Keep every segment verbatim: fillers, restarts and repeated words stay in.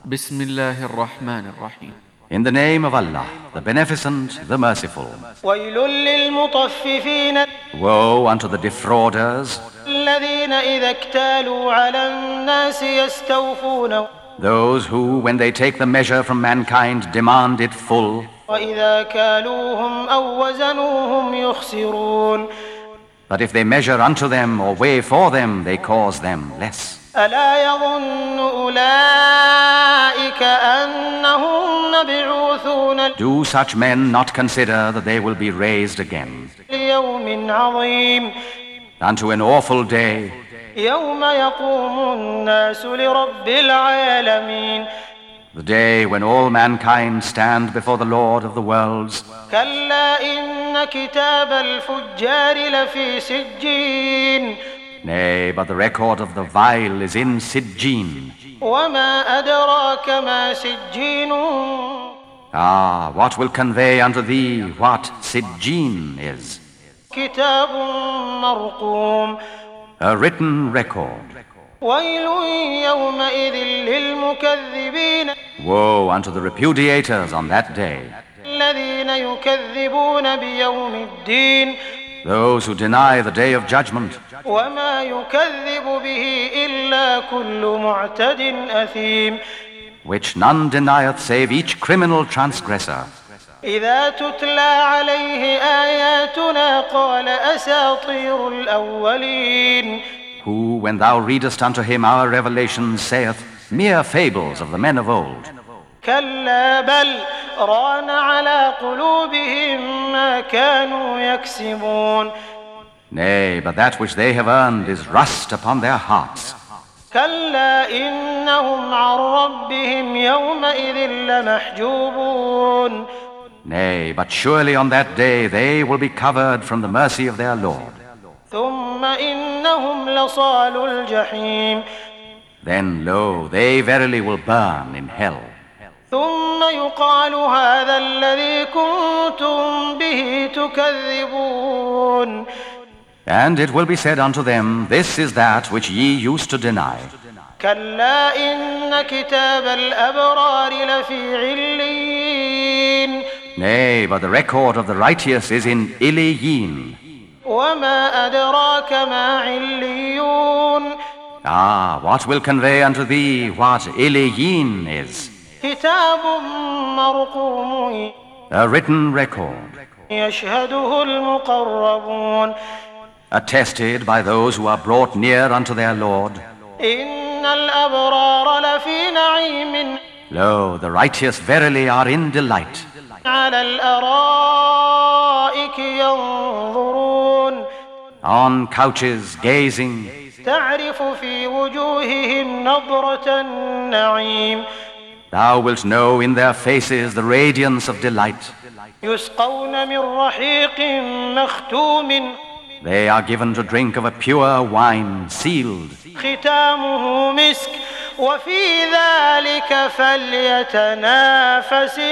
بسم الله الرحمن الرحيم. In the name of Allah, the Beneficent, the Merciful. ويل للمطففين Woe unto the defrauders, الذين إذا اكتالوا على الناس يستوفون those who, when they take the measure from mankind, demand it full, وإذا كالوهم أو وزنوهم يخسرون. but if they measure unto them or weigh for them, they cause them less. ألا يظن أولئك أنهم مبعوثون Do such men not consider that they will be raised again ليوم عظيم unto an awful day, يوم يقوم الناس لرب العالمين. the day when all mankind stand before the Lord of the worlds? كلا إن كتاب الفجار لفي سجين Nay, but the record of the vile is in Sijjin. وما أدراك ما سجين Ah, what will convey unto thee what Sijjin is? كتاب مرقوم A written record. ويل يومئذ للمكذبين Woe unto the repudiators on that day, الذين يكذبون بيوم الدين those who deny the day of judgment. وما يكذب به إلا كل معتد أثيم Which none denieth save each criminal transgressor. إذا تتلى عليه آياتنا قال أساطير الأولين. Who, when thou readest unto him our revelations, saith, mere fables of the men of old. كلا بل ران على قلوبهم ما كانوا يكسبون. Nay, but that which they have earned is rust upon their hearts. كلا إنهم عن ربهم يومئذ لمحجوبون. Nay, but surely on that day they will be covered from the mercy of their Lord. ثم إنهم لصال الجحيم. Then, lo, they verily will burn in hell. ثم يقال هذا الذي كنتم به تكذبون. And it will be said unto them, this is that which ye used to deny. كلا إن كتاب الأبرار لفي عليين. Nay, but the record of the righteous is in Iliyin. وما أدراك ما عليون. Ah, what will convey unto thee what Iliyin is? كتاب مرقوم A written record, يشهده المقربون. attested by those who are brought near unto their Lord. إن الأبرار لفي نعيم Lo, the righteous verily are in delight, على الأرائك ينظرون. on couches gazing. تعرف في وجوههم نضرة النعيم. Thou wilt know in their faces the radiance of delight. يسقون من رحيق مختوم They are given to drink of a pure wine, sealed, ختامه مسك وفي ذلك فليتنافس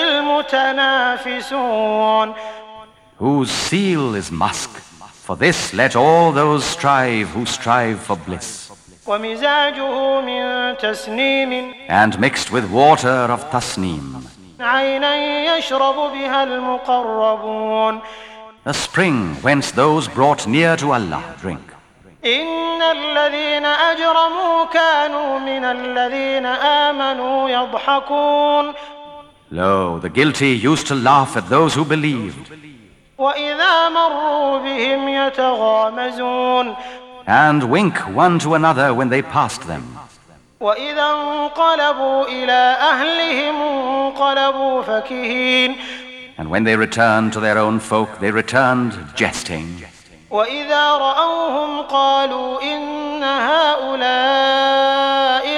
المتنافسون. whose seal is musk. For this let all those strive who strive for bliss. ومزاجه من تسنيم And mixed with water of tasneem, عينا يشرب بها المقربون. a spring whence those brought near to Allah drink. إن الذين أجرموا كانوا من الذين آمنوا يضحكون. Lo, the guilty used to laugh at those who believed, وإذا مروا بهم يتغامزون. and wink one to another when they passed them. وإذا انقلبوا إلى أهلهم انقلبوا فكهين. And when they returned to their own folk, they returned jesting. وإذا رأوهم قالوا إن هؤلاء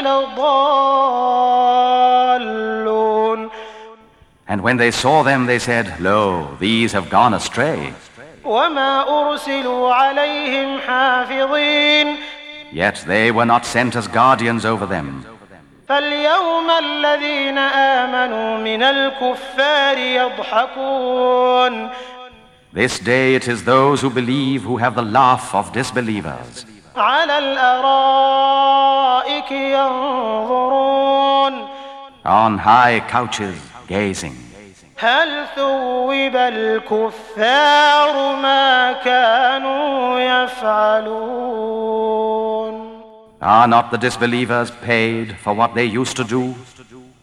لضالون. And when they saw them, they said, Lo, these have gone astray. وما أرسلوا عليهم حافظين. Yet they were not sent as guardians over them. فاليوم الذين آمنوا من الكفار يضحكون. This day it is those who believe who have the laugh of disbelievers. على الأرائك ينظرون. on high couches gazing. هل ثوب الكفار ما كانوا يفعلون. Are not the disbelievers paid for what they used to do?